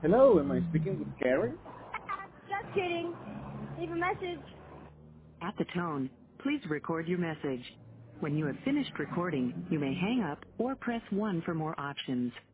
Hello, am I speaking with Karen? Just kidding. Leave a message. At the tone, please record your message. When you have finished recording, you may hang up or press 1 for more options.